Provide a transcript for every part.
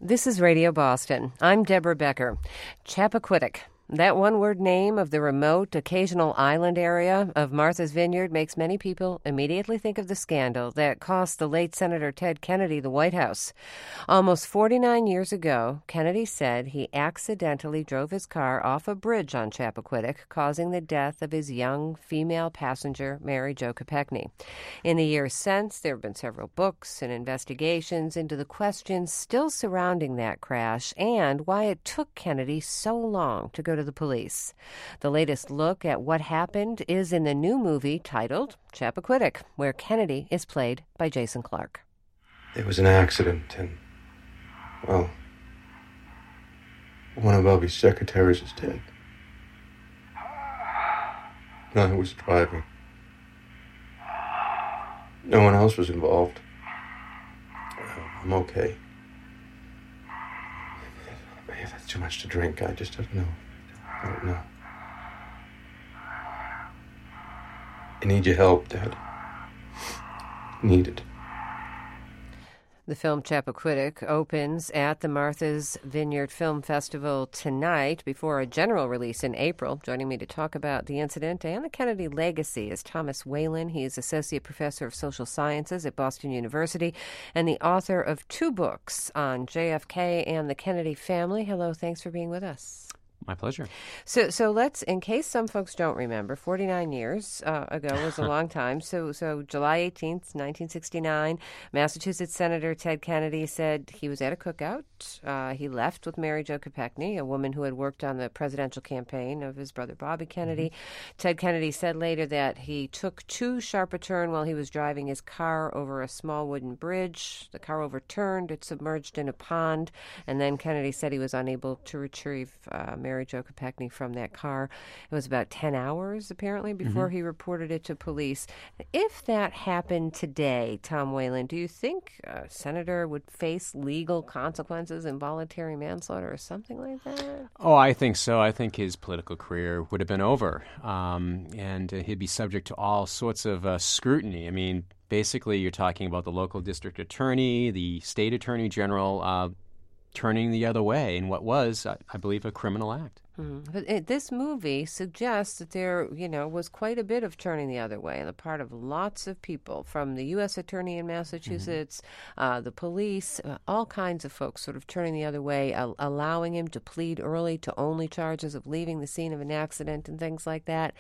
This is Radio Boston. I'm Deborah Becker. Chappaquiddick. That one-word name of the remote, occasional island area of Martha's Vineyard makes many people immediately think of the scandal that cost the late Senator Ted Kennedy the White House. Almost 49 years ago, Kennedy said he accidentally drove his car off a bridge on Chappaquiddick, causing the death of his young female passenger, Mary Jo Kopechne. In the years since, there have been several books and investigations into the questions still surrounding that crash and why it took Kennedy so long to go to the police. The latest look at what happened is in the new movie titled Chappaquiddick, where Kennedy is played by Jason Clarke. There was an accident and, well, one of Bobby's secretaries is dead. I was driving. No one else was involved. I'm okay. Maybe that's too much to drink. I just don't know. I don't know. I need your help, Dad. Need it. The film Chappaquiddick opens at the Martha's Vineyard Film Festival tonight before a general release in April. Joining me to talk about the incident and the Kennedy legacy is Thomas Whalen. He is Associate Professor of Social Sciences at Boston University and the author of 2 books on JFK and the Kennedy family. Hello, thanks for being with us. My pleasure. So let's, in case some folks don't remember, 49 years ago was a long time. So July 18th, 1969, Massachusetts Senator Ted Kennedy said he was at a cookout. He left with Mary Jo Kopechne, a woman who had worked on the presidential campaign of his brother Bobby Kennedy. Mm-hmm. Ted Kennedy said later that he took too sharp a turn while he was driving his car over a small wooden bridge. The car overturned. It submerged in a pond. And then Kennedy said he was unable to retrieve Mary Jo Kopechne from that car. It was about 10 hours, apparently, before he reported it to police. If that happened today, Tom Whalen, do you think a senator would face legal consequences, involuntary manslaughter or something like that? Oh, I think so. I think his political career would have been over, and he'd be subject to all sorts of scrutiny. I mean, basically, you're talking about the local district attorney, the state attorney general, turning the other way in what was, I believe, a criminal act. But this movie suggests that there, was quite a bit of turning the other way on the part of lots of people, from the U.S. attorney in Massachusetts, the police, all kinds of folks sort of turning the other way, allowing him to plead early to only charges of leaving the scene of an accident and things like that.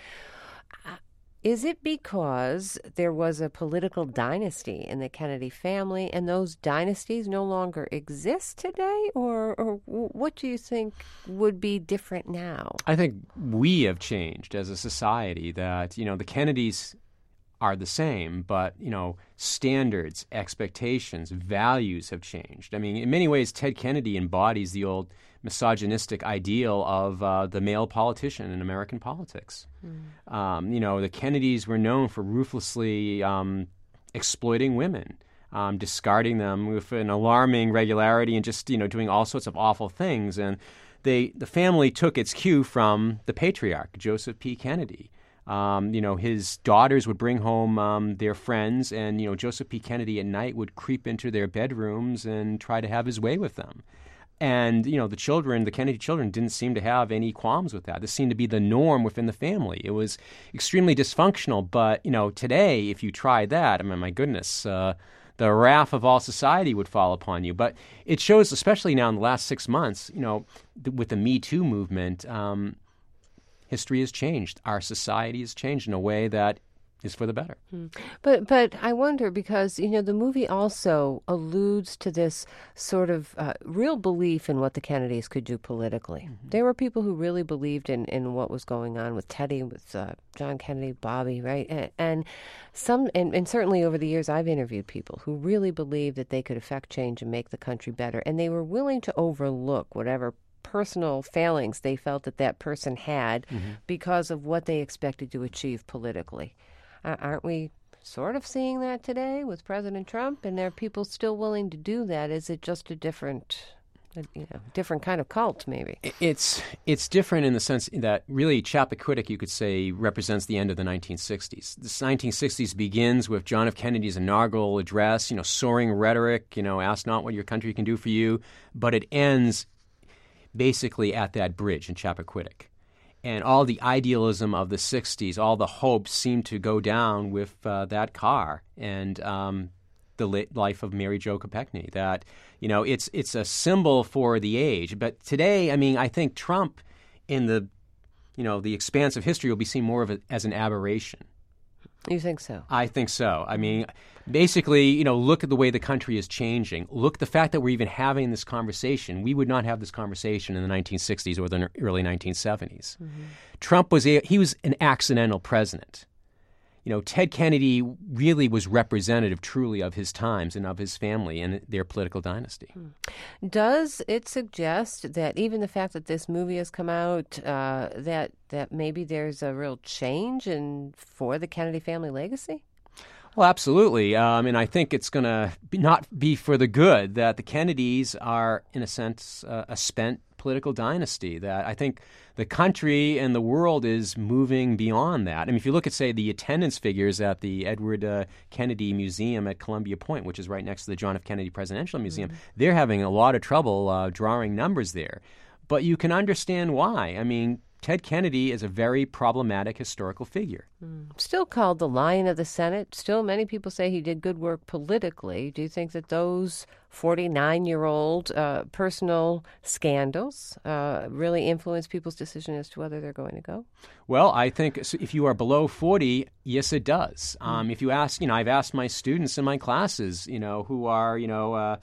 Is it because there was a political dynasty in the Kennedy family and those dynasties no longer exist today? Or what do you think would be different now? I think we have changed as a society, that, the Kennedys are the same, but, standards, expectations, values have changed. I mean, in many ways, Ted Kennedy embodies the old misogynistic ideal of the male politician in American politics. The Kennedys were known for ruthlessly exploiting women, discarding them with an alarming regularity and just, doing all sorts of awful things. And the family took its cue from the patriarch, Joseph P. Kennedy. His daughters would bring home their friends, and, Joseph P. Kennedy at night would creep into their bedrooms and try to have his way with them. And, the Kennedy children didn't seem to have any qualms with that. This seemed to be the norm within the family. It was extremely dysfunctional. But, today, if you tried that, I mean, my goodness, the wrath of all society would fall upon you. But it shows, especially now in the last 6 months, with the Me Too movement, history has changed. Our society has changed in a way that is for the better. But I wonder, because, the movie also alludes to this sort of real belief in what the Kennedys could do politically. There were people who really believed in what was going on with Teddy, with John Kennedy, Bobby, right? And certainly over the years I've interviewed people who really believed that they could affect change and make the country better. And they were willing to overlook whatever personal failings they felt that person had because of what they expected to achieve politically. Aren't we sort of seeing that today with President Trump? And there are people still willing to do that. Is it just a different different kind of cult, maybe. It's different in the sense that really Chappaquiddick, you could say, represents the end of the 1960s. This 1960s begins with John F. Kennedy's inaugural address, soaring rhetoric, ask not what your country can do for you, but it ends basically at that bridge in Chappaquiddick. And all the idealism of the 60s, all the hopes seem to go down with that car and the life of Mary Jo Kopechne. That, it's a symbol for the age. But today, I think Trump in the expanse of history will be seen more of it as an aberration. You think so? I think so. Basically, look at the way the country is changing. Look at the fact that we're even having this conversation. We would not have this conversation in the 1960s or the early 1970s. Mm-hmm. Trump was an accidental president. Ted Kennedy really was representative truly of his times and of his family and their political dynasty. Does it suggest that even the fact that this movie has come out, that maybe there's a real change for the Kennedy family legacy? Well, absolutely. And I think it's going to not be for the good that the Kennedys are, in a sense, a spent political dynasty, that I think the country and the world is moving beyond that. If you look at, say, the attendance figures at the Edward Kennedy Museum at Columbia Point, which is right next to the John F. Kennedy Presidential Museum, they're having a lot of trouble drawing numbers there. But you can understand why. Ted Kennedy is a very problematic historical figure. Still called the Lion of the Senate. Still, many people say he did good work politically. Do you think that those 49-year-old personal scandals really influence people's decision as to whether they're going to go? Well, I think if you are below 40, yes, it does. If you ask, I've asked my students in my classes, who are,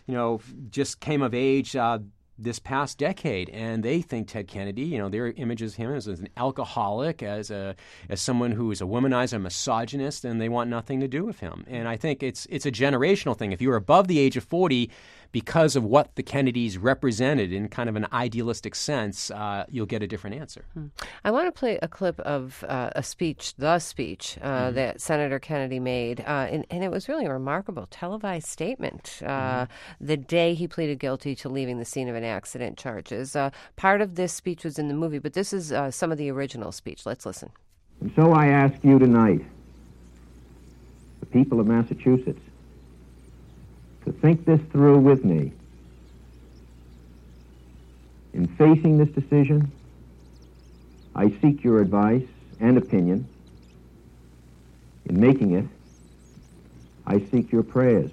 just came of age this past decade, and they think Ted Kennedy, their image of him as an alcoholic, as someone who is a womanizer, a misogynist, and they want nothing to do with him. And I think it's a generational thing. If you're above the age of 40, because of what the Kennedys represented in kind of an idealistic sense, you'll get a different answer. I want to play a clip of the speech that Senator Kennedy made, and it was really a remarkable televised statement the day he pleaded guilty to leaving the scene of an accident charges. Part of this speech was in the movie, but this is some of the original speech. Let's listen. And so I ask you tonight, the people of Massachusetts, to think this through with me. In facing this decision, I seek your advice and opinion. In making it, I seek your prayers.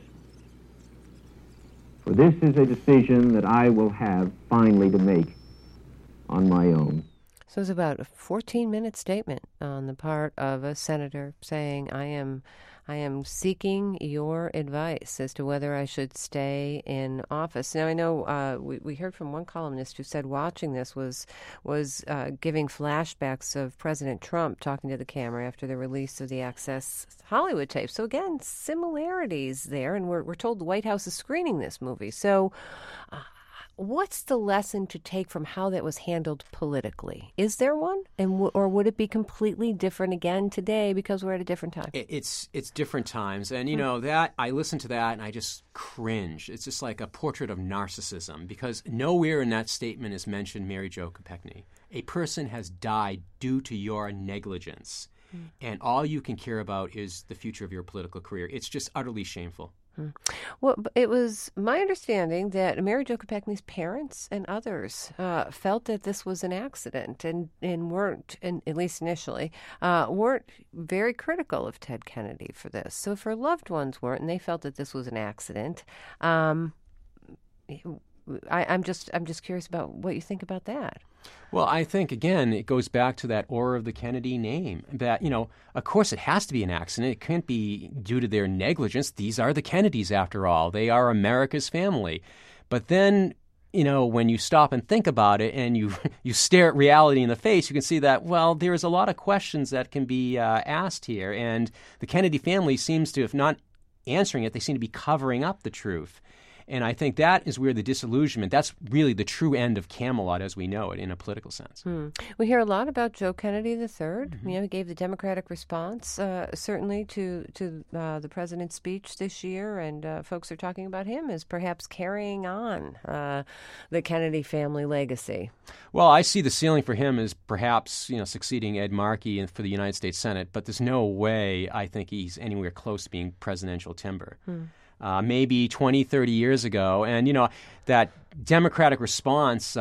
For this is a decision that I will have finally to make on my own. So it's about a 14-minute statement on the part of a senator saying, I am seeking your advice as to whether I should stay in office. Now, I know we heard from one columnist who said watching this was giving flashbacks of President Trump talking to the camera after the release of the Access Hollywood tape. So, again, similarities there, and we're told the White House is screening this movie. So what's the lesson to take from how that was handled politically? Is there one? Or would it be completely different again today because we're at a different time? It's different times. And, that I listen to that and I just cringe. It's just like a portrait of narcissism because nowhere in that statement is mentioned Mary Jo Kopechne. A person has died due to your negligence. And all you can care about is the future of your political career. It's just utterly shameful. Well, it was my understanding that Mary Jo Kopechne's parents and others felt that this was an accident and weren't, and at least initially, weren't very critical of Ted Kennedy for this. So if her loved ones weren't, and they felt that this was an accident, I'm just curious about what you think about that. Well, I think, again, it goes back to that aura of the Kennedy name that, of course it has to be an accident. It can't be due to their negligence. These are the Kennedys, after all. They are America's family. But then, when you stop and think about it and you stare at reality in the face, you can see that, well, there's a lot of questions that can be asked here. And the Kennedy family seems to, if not answering it, they seem to be covering up the truth. And I think that is where the disillusionment, that's really the true end of Camelot as we know it in a political sense. We hear a lot about Joe Kennedy III. He gave the Democratic response, certainly, to the president's speech this year, and folks are talking about him as perhaps carrying on the Kennedy family legacy. Well, I see the ceiling for him as perhaps, succeeding Ed Markey for the United States Senate, but there's no way I think he's anywhere close to being presidential timber. Maybe 20, 30 years ago, and, that Democratic response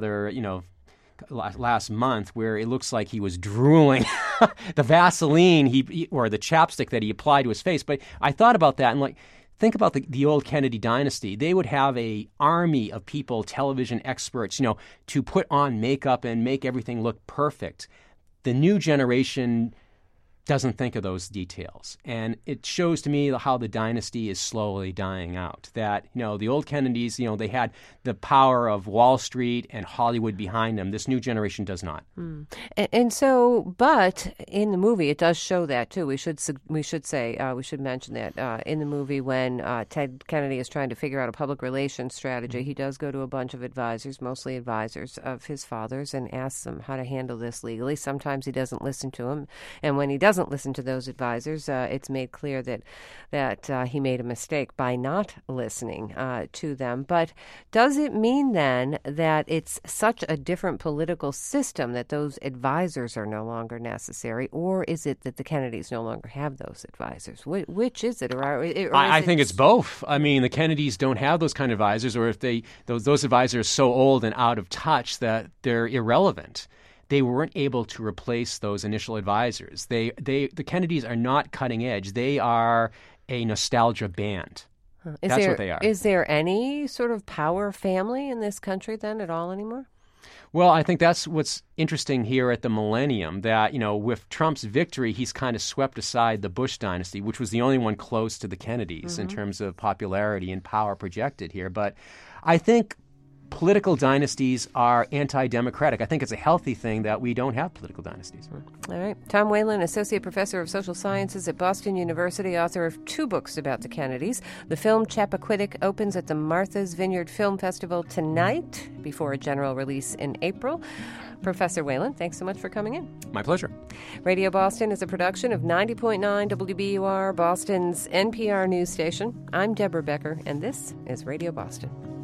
last month where it looks like he was drooling the Vaseline or the chapstick that he applied to his face. But I thought about that and think about the old Kennedy dynasty. They would have a army of people, television experts, to put on makeup and make everything look perfect. The new generation doesn't think of those details. And it shows to me how the dynasty is slowly dying out. That, the old Kennedys, they had the power of Wall Street and Hollywood behind them. This new generation does not. And so, but in the movie, it does show that too. We should mention that in the movie when Ted Kennedy is trying to figure out a public relations strategy, he does go to a bunch of advisors, mostly advisors of his father's, and asks them how to handle this legally. Sometimes he doesn't listen to them. And when he doesn't listen to those advisors, it's made clear that he made a mistake by not listening to them. But does it mean then that it's such a different political system that those advisors are no longer necessary, or is it that the Kennedys no longer have those advisors? Which is it? I think it's both. I mean, the Kennedys don't have those kind of advisors, or if those advisors are so old and out of touch that they're irrelevant. They weren't able to replace those initial advisors. The Kennedys are not cutting edge. They are a nostalgia band. That's what they are. Is there any sort of power family in this country then at all anymore? Well, I think that's what's interesting here at the millennium, that, with Trump's victory, he's kind of swept aside the Bush dynasty, which was the only one close to the Kennedys in terms of popularity and power projected here. But I think political dynasties are anti-democratic. I think it's a healthy thing that we don't have political dynasties. All right. Tom Whalen, Associate Professor of Social Sciences at Boston University, author of 2 books about the Kennedys. The film Chappaquiddick opens at the Martha's Vineyard Film Festival tonight before a general release in April. Professor Whalen, thanks so much for coming in. My pleasure. Radio Boston is a production of 90.9 WBUR, Boston's NPR news station. I'm Deborah Becker, and this is Radio Boston.